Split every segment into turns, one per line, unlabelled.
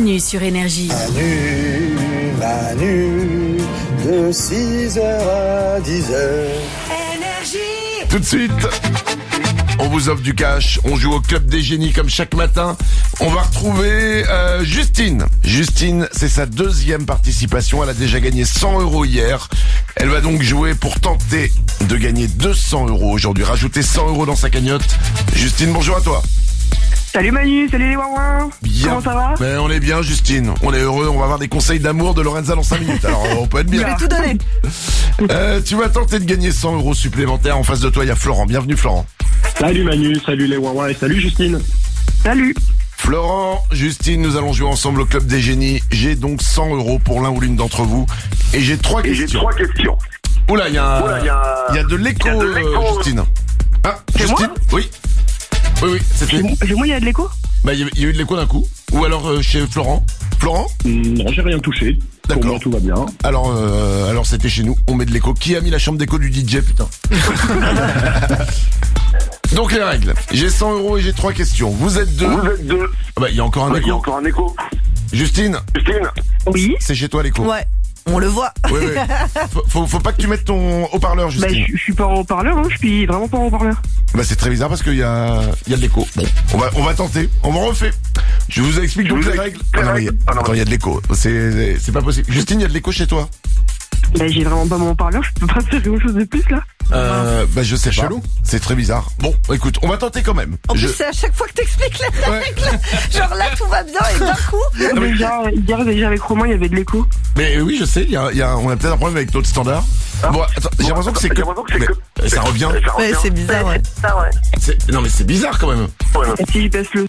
Manu sur Énergie.
Manu, de 6h à 10h.
Énergie.
Tout de suite, on vous offre du cash. On joue au Club des Génies comme chaque matin. On va retrouver Justine. Justine, c'est sa deuxième participation. Elle a déjà gagné 100 € hier. Elle va donc jouer pour tenter de gagner 200 € aujourd'hui. Rajouter 100 € dans sa cagnotte. Justine, bonjour à toi.
Salut Manu, salut les Wawa.
Bien.
Comment ça va?
Ben, on est bien, Justine. On est heureux. On va avoir des conseils d'amour de Lorenza dans 5 minutes. Alors, on peut être bien.
Je vais tout donner.
Tu vas tenter de gagner 100 € supplémentaires. En face de toi, il y a Florent. Bienvenue, Florent.
Salut Manu, salut les Wawa et salut Justine.
Salut.
Florent, Justine, nous allons jouer ensemble au Club des Génies. J'ai donc 100 € pour l'un ou l'une d'entre vous. Et j'ai trois questions. Oula, il y a de l'écho, Justine. Ah,
C'est
Justine?
moi
Oui. Oui, c'était.
Chez moi, il y a de l'écho?
Bah, il y a eu de l'écho d'un coup. Ou alors chez Florent. Florent?
Non, j'ai rien touché.
D'accord.
Pour moi, tout va bien.
Alors c'était chez nous. On met de l'écho. Qui a mis la chambre d'écho du DJ, putain? Donc les règles. J'ai 100 € et j'ai 3 questions. Vous êtes deux. Ah bah, il y a encore un écho. Justine,
Oui.
c'est chez toi l'écho.
Ouais, on le voit.
Oui. Faut pas que tu mettes ton haut-parleur,
Bah,
Justine.
je suis pas en haut-parleur, hein. Je suis vraiment pas en haut-parleur.
Bah, c'est très bizarre parce qu'il y a de l'écho. Bon, on va tenter. On va refaire. Je vous explique donc les règles. Attends, il y a de l'écho. C'est pas possible. Justine, il y a de l'écho chez toi?
Bah, j'ai vraiment pas mon haut-parleur. Je peux pas faire quelque chose de plus, là.
Bah, je sais pas.
chelou.
C'est très bizarre. Bon, écoute, on va tenter quand même.
En plus, c'est à chaque fois que t'expliques les règles. Genre là, tout va bien et d'un coup.
Déjà, avec Romain, il y avait de l'écho.
Mais oui, je sais, on a peut-être un problème avec notre standard. Bon, attends, j'ai l'impression que c'est que... Mais ça revient.
Ouais, c'est bizarre, ouais.
Non, mais c'est bizarre quand même.
Et si j'y passe le.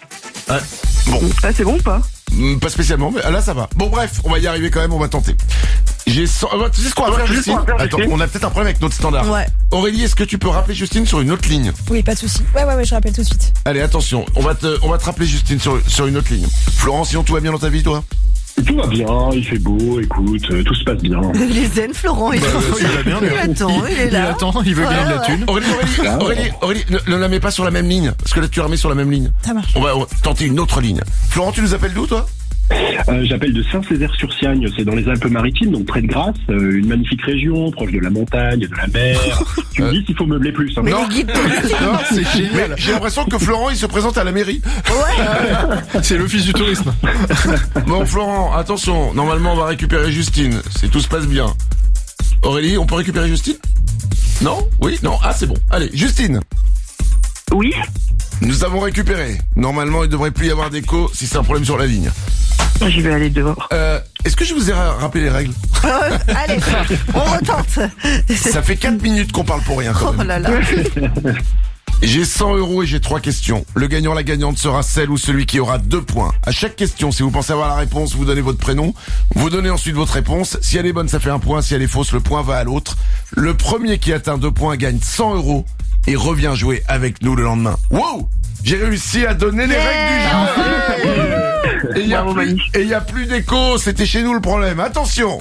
Bon,
Ah, c'est bon ou pas?
pas spécialement, mais là ça va. Bon, bref, on va y arriver quand même, on va tenter. J'ai 100... Tu sais ce qu'on va faire, Justine? Attends, on a peut-être un problème avec notre standard.
Ouais.
Aurélie, est-ce que tu peux rappeler Justine sur une autre ligne?
Oui, pas de souci. Ouais, je rappelle tout de suite.
Allez, attention, on va te rappeler Justine sur une autre ligne. Florent, sinon tout va bien dans ta vie, toi?
Tout va bien, il fait beau, écoute, tout se passe bien.
Il est zen, Florent. Il
va bien,
il attend, il est là.
il veut gagner de la thune.
Aurélie, ne la mets pas sur la même ligne, parce que là tu la mets sur la même ligne.
Ça marche.
On va tenter une autre ligne. Florent, tu nous appelles d'où, toi?
J'appelle de Saint-Césaire-sur-Siagne, c'est dans les Alpes-Maritimes, donc près de Grasse, une magnifique région, proche de la montagne, de la mer. Tu me dis s'il faut meubler plus. Hein.
Mais
Non.
les guides touristiques.
Non, c'est génial. J'ai l'impression que Florent, il se présente à la mairie.
Ouais.
C'est l'office du tourisme.
Bon, Florent, attention. Normalement, on va récupérer Justine. Si tout se passe bien. Aurélie, on peut récupérer Justine? Non? Oui? Non? Ah, c'est bon. Allez, Justine.
Oui.
Nous avons récupéré. Normalement, il ne devrait plus y avoir d'écho si c'est un problème sur la ligne.
Je vais aller dehors.
Est-ce que je vous ai rappelé les règles?
Allez, on retente.
Ça fait 4 minutes qu'on parle pour rien quand
Oh
même.
là là.
J'ai 100 € et j'ai 3 questions. Le gagnant, la gagnante sera celle ou celui qui aura 2 points. À chaque question, si vous pensez avoir la réponse, vous donnez votre prénom. Vous donnez ensuite votre réponse. Si elle est bonne, ça fait 1 point. Si elle est fausse, le point va à l'autre. Le premier qui atteint 2 points gagne 100 € et revient jouer avec nous le lendemain. Wow! J'ai réussi à donner les règles du jeu. Et il y a plus d'écho. C'était chez nous le problème. Attention!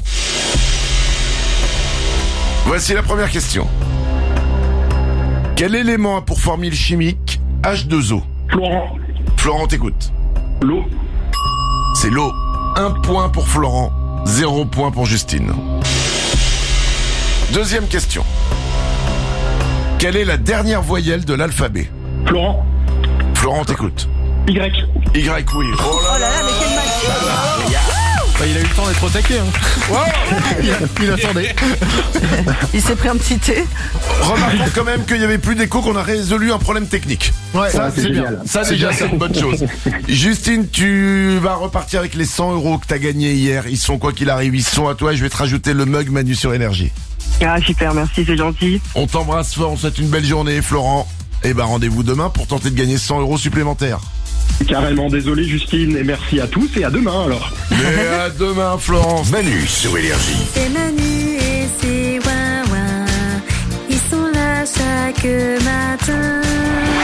Voici la première question. Quel élément a pour formule chimique H2O? Florent, t'écoute.
L'eau.
C'est l'eau. 1 point pour Florent, 0 point pour Justine. Deuxième question. Quelle est la dernière voyelle de l'alphabet? Florent, t'écoute.
Y,
oui. Oh
Oh là là, mais quel match.
Il a eu le temps d'être au taquet. Il attendait.
Il s'est pris un petit thé.
Remarquons quand même qu'il n'y avait plus d'écho, qu'on a résolu un problème technique.
Ouais,
Ça,
c'est
c'est bien.
génial.
Ça, déjà, c'est une bonne chose. Justine, tu vas repartir avec les 100 € que t'as gagnés hier. Ils sont, quoi qu'il arrive, ils sont à toi. Je vais te rajouter le mug Manu sur Énergie.
Ah, super, merci, c'est gentil.
On t'embrasse fort, on te souhaite une belle journée, Florent. Et rendez-vous demain pour tenter de gagner 100 € supplémentaires.
Carrément désolé Justine, et merci à tous et à demain alors.
Et à demain, Florence.
Manu sur Énergie.
C'est Manu et c'est Wawa. Ils sont là chaque matin.